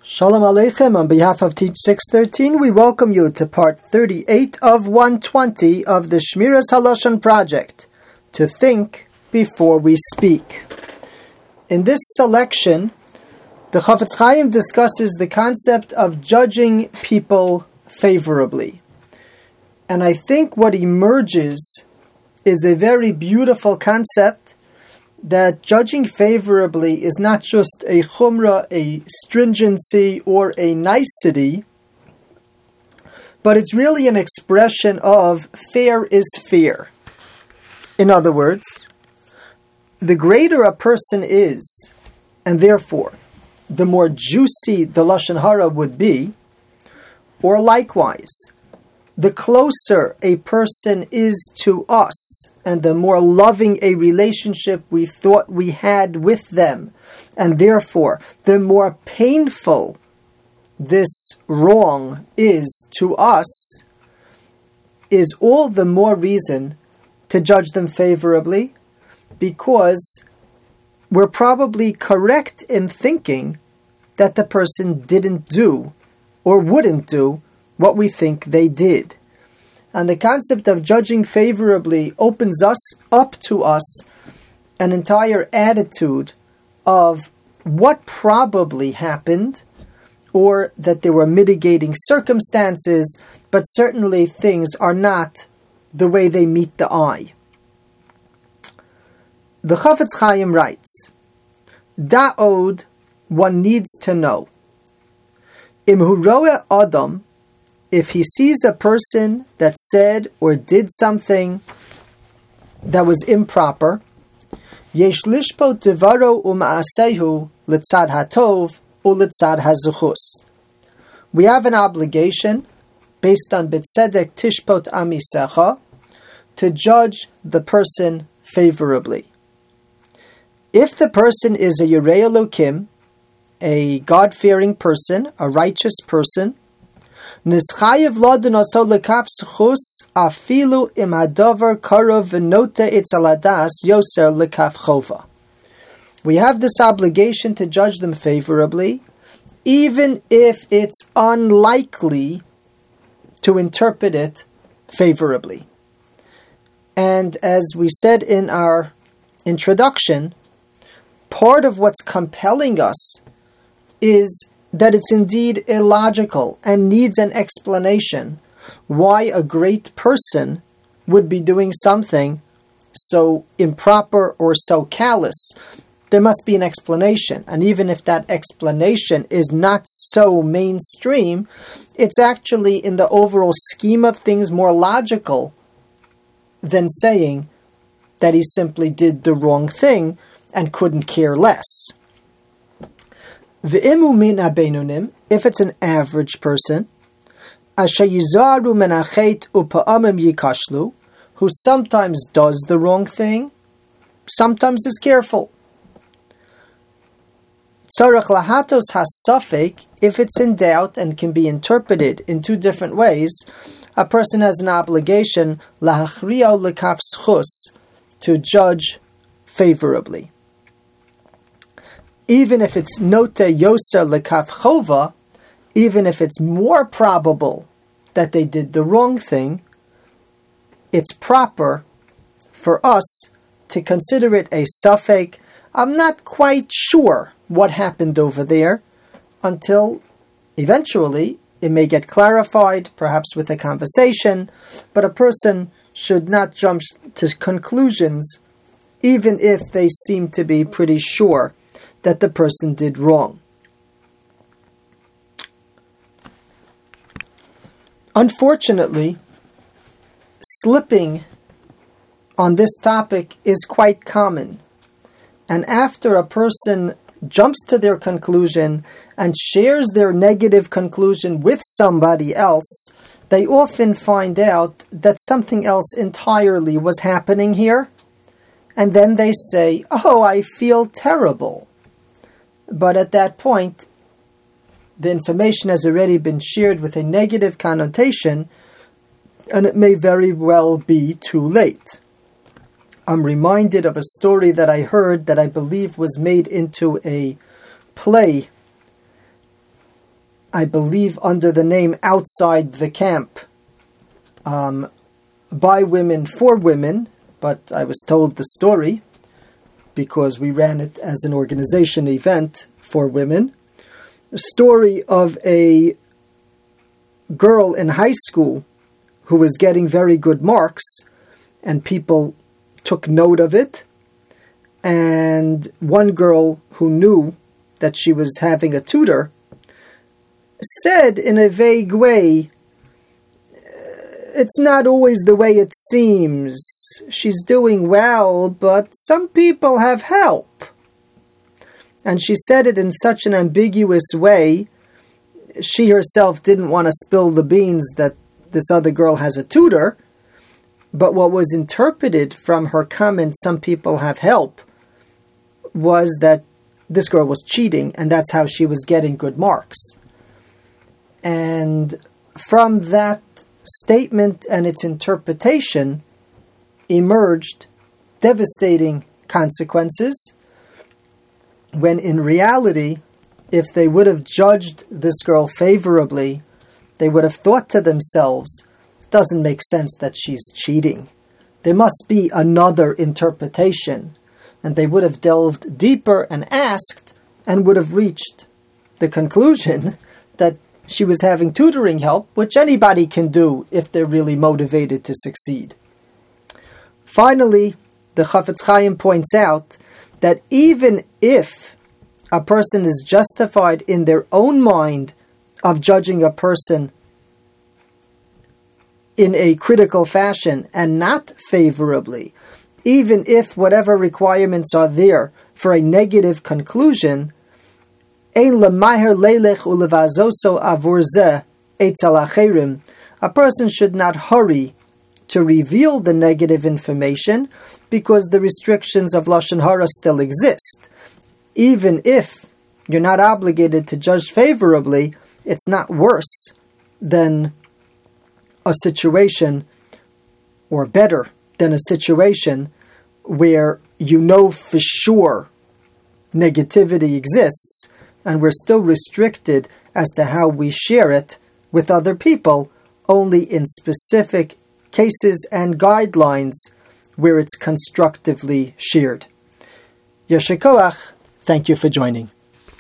Shalom Aleichem. On behalf of Teach 613, we welcome you to part 38 of 120 of the Shmiras Halashon project, To Think Before We Speak. In this selection, the Chafetz Chaim discusses the concept of judging people favorably. And I think what emerges is a very beautiful concept that judging favorably is not just a chumrah, a stringency, or a nicety, but it's really an expression of fair is fair. In other words, the greater a person is, and therefore the more juicy the lashon hara would be, or likewise, the closer a person is to us, and the more loving a relationship we thought we had with them, and therefore the more painful this wrong is to us, is all the more reason to judge them favorably, because we're probably correct in thinking that the person didn't do or wouldn't do what we think they did. And the concept of judging favorably opens up to us an entire attitude of what probably happened, or that there were mitigating circumstances, but certainly things are not the way they meet the eye. The Chafetz Chaim writes, Da'od, one needs to know, Im hu roeh adam, if he sees a person that said or did something that was improper, yesh lishpot devaro u'ma'asehu litzad hatov u'litzad hazuchus. We have an obligation, based on B'tzedek tishpot amisecha, to judge the person favorably. If the person is a Yirei Elokim, a God-fearing person, a righteous person, Nischayev lodin oso lekaf zchus afilu im hadavar karov v'nota itzaladas yoser lekaf chova. We have this obligation to judge them favorably, even if it's unlikely to interpret it favorably. And as we said in our introduction, part of what's compelling us is that it's indeed illogical and needs an explanation why a great person would be doing something so improper or so callous. There must be an explanation. And even if that explanation is not so mainstream, it's actually in the overall scheme of things more logical than saying that he simply did the wrong thing and couldn't care less. V'imu min habeinonim, if it's an average person, asher yizaru min hachet upa'amim yikashlu, who sometimes does the wrong thing, sometimes is careful. Tzarech lahatos hasafek, if it's in doubt and can be interpreted in two different ways, a person has an obligation lahachriya lekaf zchus, to judge favorably. Even if it's nota yoser lekaf chova, even if it's more probable that they did the wrong thing, it's proper for us to consider it a safek. I'm not quite sure what happened over there, until eventually it may get clarified, perhaps with a conversation, but a person should not jump to conclusions even if they seem to be pretty sure that the person did wrong. Unfortunately, slipping on this topic is quite common. And after a person jumps to their conclusion and shares their negative conclusion with somebody else, they often find out that something else entirely was happening here. And then they say, "Oh, I feel terrible." But at that point, the information has already been shared with a negative connotation, and it may very well be too late. I'm reminded of a story that I heard that I believe was made into a play I believe under the name Outside the Camp, by women for women, but I was told the story because we ran it as an organization event for women. A story of a girl in high school who was getting very good marks, and people took note of it. And one girl who knew that she was having a tutor said in a vague way, "It's not always the way it seems. She's doing well, but some people have help." And she said it in such an ambiguous way. She herself didn't want to spill the beans that this other girl has a tutor, but what was interpreted from her comment, "some people have help," was that this girl was cheating, and that's how she was getting good marks. And from that statement and its interpretation emerged devastating consequences, when in reality, if they would have judged this girl favorably, they would have thought to themselves, doesn't make sense that she's cheating. There must be another interpretation. And they would have delved deeper and asked, and would have reached the conclusion that she was having tutoring help, which anybody can do if they're really motivated to succeed. Finally, the Chafetz Chaim points out that even if a person is justified in their own mind of judging a person in a critical fashion and not favorably, even if whatever requirements are there for a negative conclusion, a person should not hurry to reveal the negative information because the restrictions of Lashon Hara still exist. Even if you're not obligated to judge favorably, it's not worse than a situation, or better than a situation where you know for sure negativity exists and we're still restricted as to how we share it with other people, only in specific cases and guidelines where it's constructively shared. Yesher Koach, thank you for joining.